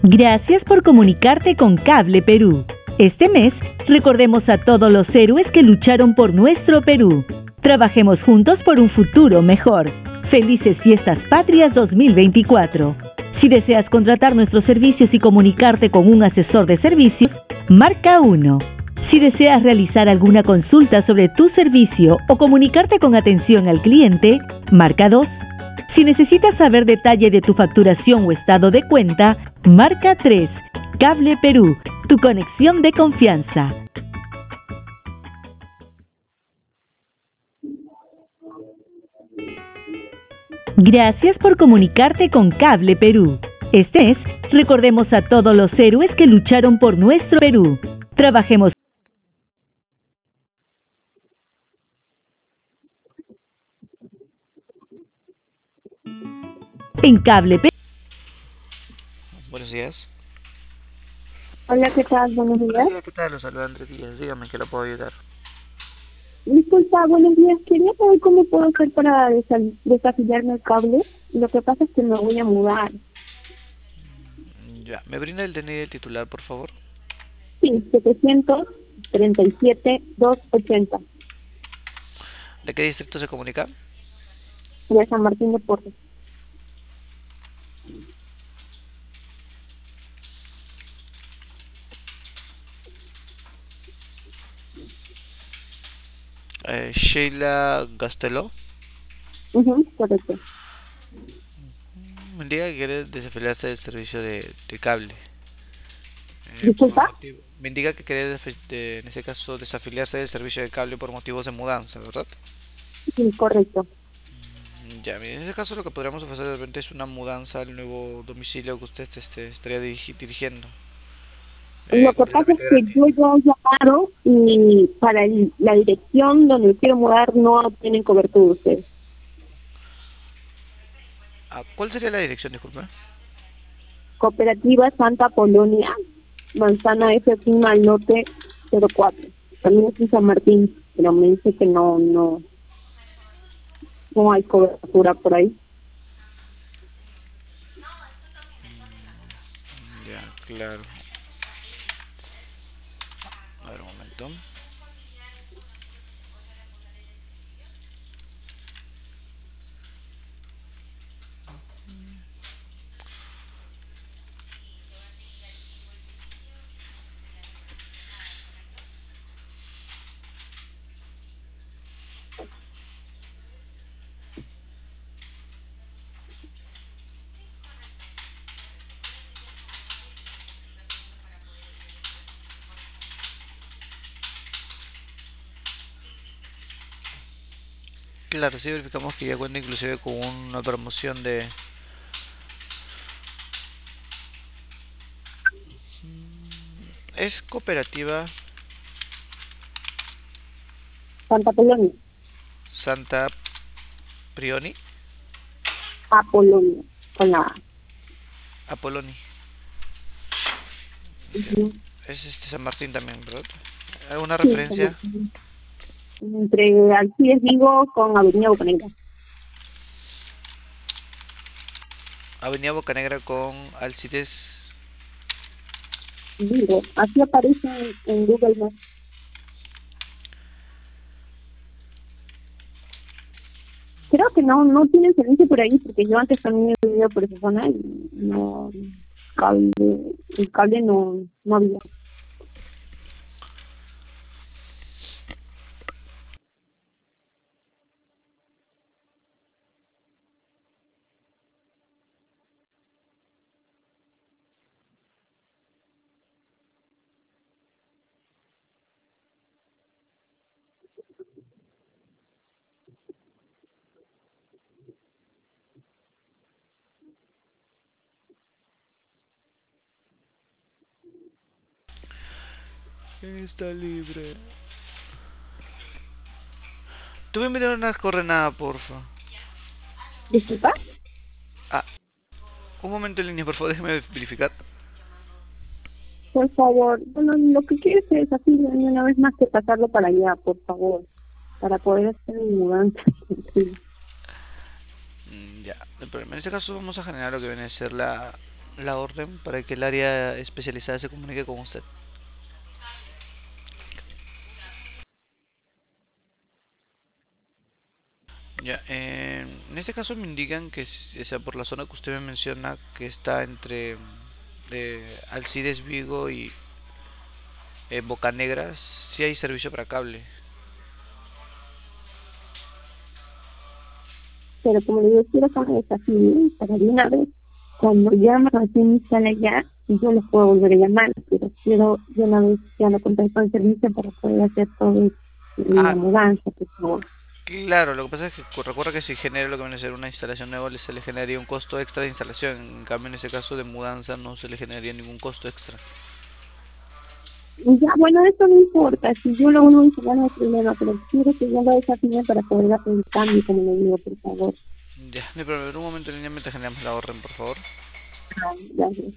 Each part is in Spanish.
Gracias por comunicarte con Cable Perú. Este mes, recordemos a todos los héroes que lucharon por nuestro Perú. Trabajemos juntos por un futuro mejor. Felices Fiestas Patrias 2024. Si deseas contratar nuestros servicios y comunicarte con un asesor de servicios, marca 1. Si deseas realizar alguna consulta sobre tu servicio o comunicarte con atención al cliente, marca 2. Si necesitas saber detalle de tu facturación o estado de cuenta, marca 3. Cable Perú, tu conexión de confianza. Gracias por comunicarte con Cable Perú. Este mes, recordemos a todos los héroes que lucharon por nuestro Perú. Trabajemos en Cable Perú. Buenos días. Hola, ¿qué tal? Buenos Buenos días. días, ¿qué tal? Los saluda Andrés Díaz. Dígame que lo puedo ayudar. Disculpa, buenos días. Quería saber cómo puedo hacer para desafiliarme el cable. Lo que pasa es que me voy a mudar. Ya, ¿me brinda el DNI del titular, por favor? Sí, 737-280 ¿De qué distrito se comunica? de San Martín de Porres. Sheila Gasteló. Correcto. Me indica que quiere desafiliarse del servicio de cable. Por Disculpa. motivo. Me indica que quiere, en ese caso, desafiliarse del servicio de cable por motivos de mudanza, ¿verdad? Sí, correcto. Ya, mire, en ese caso lo que podríamos ofrecer de repente es una mudanza al nuevo domicilio que usted estaría dirigiendo. Lo que pasa es Completamente que gratis. yo ya he llamado y para la dirección donde quiero mudar no tienen cobertura ustedes. Ah, ¿cuál sería la dirección, disculpe? Cooperativa Santa Polonia, Manzana F1 al norte 04. También es en San Martín, pero me dice que no hay cobertura por ahí. Ya, claro. A ver, un momento. Claro, sí verificamos que ya cuenta inclusive con una promoción de... Es cooperativa Santa Polonia, Santa Prioni Apolonia, con la A. Apoloni. Ya. Ujú. Es San Martín también, ¿verdad? ¿Alguna Sí, San referencia? Martín. Entre Alcides Vigo con Avenida Bocanegra. Avenida Bocanegra con Alcides. Vigo, así aparece en Google Maps. Creo que no tienen servicio por ahí, porque yo antes también he vivido por esa zona y no, cable, el cable no había. Está libre. Tú me enviar una coordenada, porfa. Disculpa, Ah, un momento en línea, por favor, déjeme verificar. por favor. Bueno, lo que quieres es así, una vez más que pasarlo para allá, por favor, para poder hacer mi mudanza. Sí. Ya, el problema en este caso vamos a generar lo que viene a ser la la orden para que el área especializada se comunique con usted. Ya, en este caso me indican que, o sea, por la zona que usted me menciona, que está entre Alcides Vigo y Bocanegra, sí hay servicio para cable. Pero como le digo, quiero que me desafíen para de una vez, cuando ya me recién instala ya, yo les puedo volver a llamar, pero quiero de una vez ya no contar con el servicio para poder hacer todo la Ah, mudanza, por favor. claro, lo que pasa es que recuerda que si genera lo que viene a ser una instalación nueva, se le generaría un costo extra de instalación. En cambio, en ese caso de mudanza no se le generaría ningún costo extra. Y ya, bueno, eso no importa, si yo lo vuelvo a instalar no hay problema, pero quiero que ya lo desafíen para poder hacer el cambio, como le digo, por favor. Ya, no hay problema. Un momento en línea mientras generamos la orden, por favor. Gracias.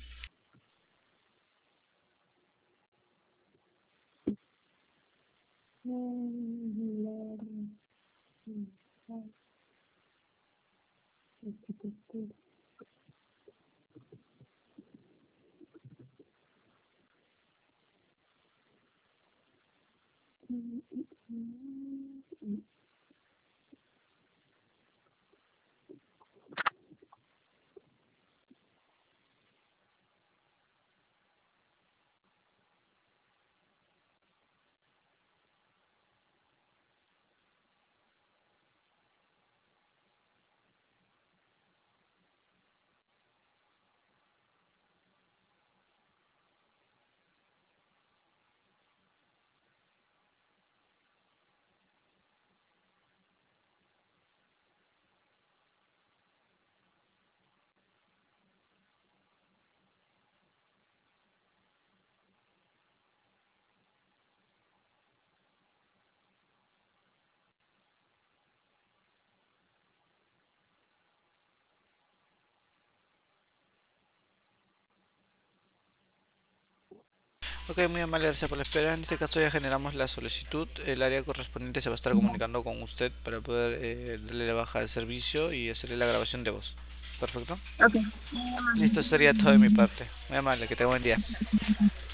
Ok, muy amable, gracias por la espera. En este caso ya generamos la solicitud. El área correspondiente se va a estar comunicando con usted para poder darle la baja al servicio y hacerle la grabación de voz. Perfecto. Ok. Listo, sería todo de mi parte. Muy amable, que tenga buen día.